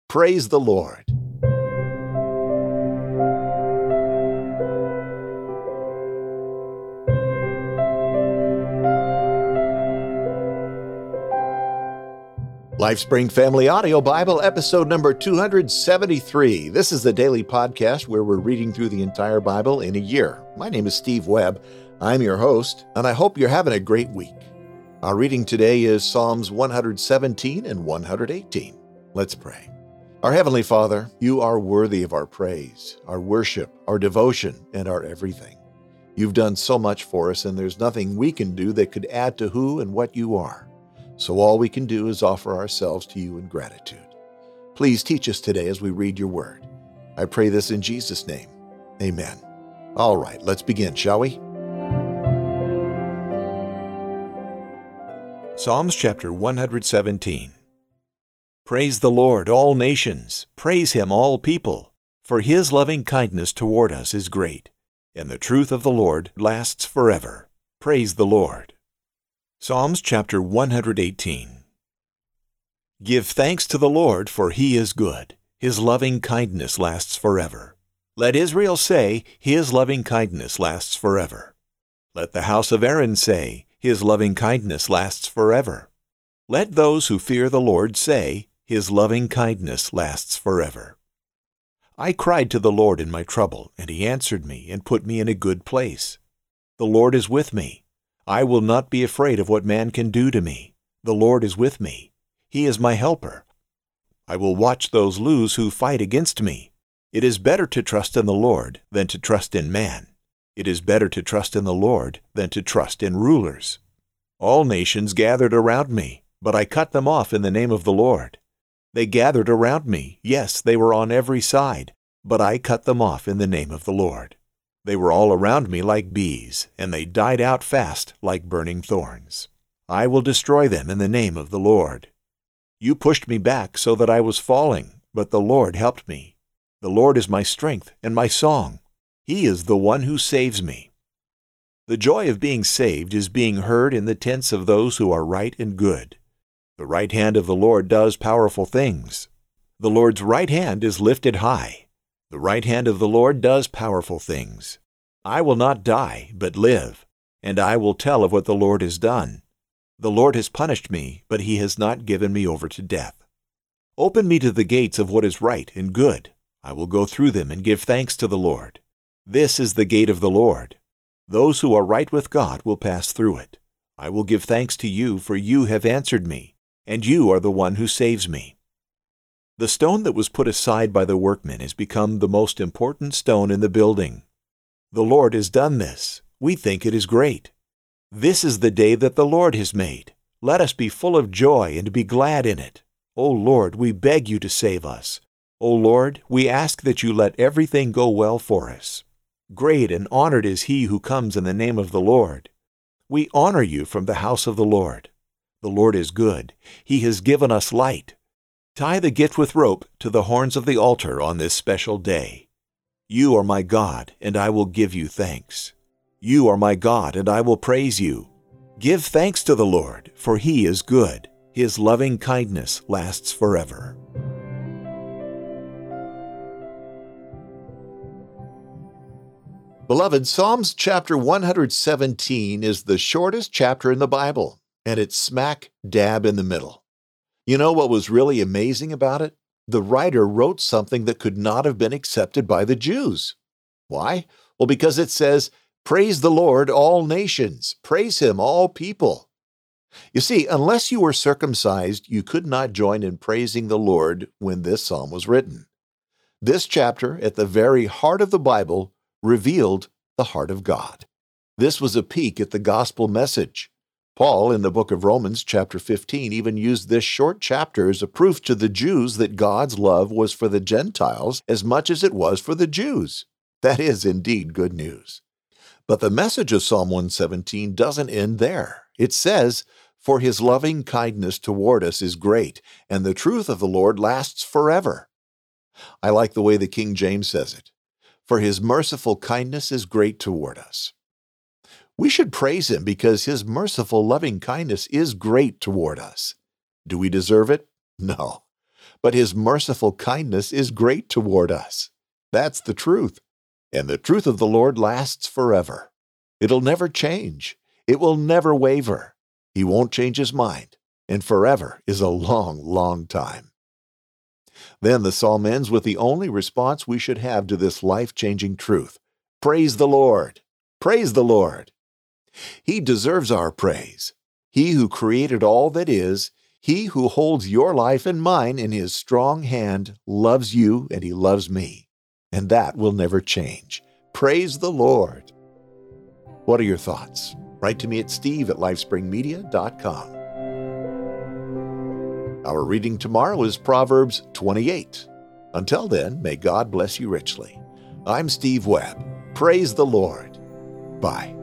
Praise the Lord. LifeSpring Family Audio Bible, episode number 273. This is the daily podcast where we're reading through the entire Bible in a year. My name is Steve Webb. I'm your host, and I hope you're having a great week. Our reading today is Psalms 117 and 118. Let's pray. Our Heavenly Father, you are worthy of our praise, our worship, our devotion, and our everything. You've done so much for us, and there's nothing we can do that could add to who and what you are. So all we can do is offer ourselves to you in gratitude. Please teach us today as we read your word. I pray this in Jesus' name. Amen. All right, let's begin, shall we? Psalms chapter 117. Praise the Lord, all nations. Praise him, all people. For his loving kindness toward us is great, and the truth of the Lord lasts forever. Praise the Lord. Psalms chapter 118. Give thanks to the Lord, for he is good. His loving kindness lasts forever. Let Israel say, his loving kindness lasts forever. Let the house of Aaron say, his loving kindness lasts forever. Let those who fear the Lord say, his loving kindness lasts forever. I cried to the Lord in my trouble, and he answered me and put me in a good place. The Lord is with me. I will not be afraid of what man can do to me. The Lord is with me. He is my helper. I will watch those lose who fight against me. It is better to trust in the Lord than to trust in man. It is better to trust in the Lord than to trust in rulers. All nations gathered around me, but I cut them off in the name of the Lord. They gathered around me, yes, they were on every side, but I cut them off in the name of the Lord. They were all around me like bees, and they died out fast like burning thorns. I will destroy them in the name of the Lord. You pushed me back so that I was falling, but the Lord helped me. The Lord is my strength and my song. He is the one who saves me. The joy of being saved is being heard in the tents of those who are right and good. The right hand of the Lord does powerful things. The Lord's right hand is lifted high. The right hand of the Lord does powerful things. I will not die, but live, and I will tell of what the Lord has done. The Lord has punished me, but he has not given me over to death. Open me to the gates of what is right and good. I will go through them and give thanks to the Lord. This is the gate of the Lord. Those who are right with God will pass through it. I will give thanks to you, for you have answered me, and you are the one who saves me. The stone that was put aside by the workmen has become the most important stone in the building. The Lord has done this. We think it is great. This is the day that the Lord has made. Let us be full of joy and be glad in it. O Lord, we beg you to save us. O Lord, we ask that you let everything go well for us. Great and honored is he who comes in the name of the Lord. We honor you from the house of the Lord. The Lord is good. He has given us light. Tie the gift with rope to the horns of the altar on this special day. You are my God, and I will give you thanks. You are my God, and I will praise you. Give thanks to the Lord, for he is good. His loving kindness lasts forever. Beloved, Psalms chapter 117 is the shortest chapter in the Bible, and it's smack dab in the middle. You know what was really amazing about it? The writer wrote something that could not have been accepted by the Jews. Why? Well, because it says, "Praise the Lord, all nations. Praise him, all people." You see, unless you were circumcised, you could not join in praising the Lord when this psalm was written. This chapter, at the very heart of the Bible, revealed the heart of God. This was a peek at the gospel message. Paul, in the book of Romans, chapter 15, even used this short chapter as a proof to the Jews that God's love was for the Gentiles as much as it was for the Jews. That is indeed good news. But the message of Psalm 117 doesn't end there. It says, "For his loving kindness toward us is great, and the truth of the Lord lasts forever." I like the way the King James says it. "For his merciful kindness is great toward us." We should praise him because his merciful loving kindness is great toward us. Do we deserve it? No. but His merciful kindness is great toward us. That's the truth. And the truth of the Lord lasts forever. It'll never change. It will never waver. He won't change His mind. And forever is a long, long time. Then the psalm ends with the only response we should have to this life-changing truth. Praise the Lord! Praise the Lord! He deserves our praise. He who created all that is, He who holds your life and mine in His strong hand, loves you and He loves me. And that will never change. Praise the Lord! What are your thoughts? Write to me at steve@lifespringmedia.com. Our reading tomorrow is Proverbs 28. Until then, may God bless you richly. I'm Steve Webb. Praise the Lord. Bye.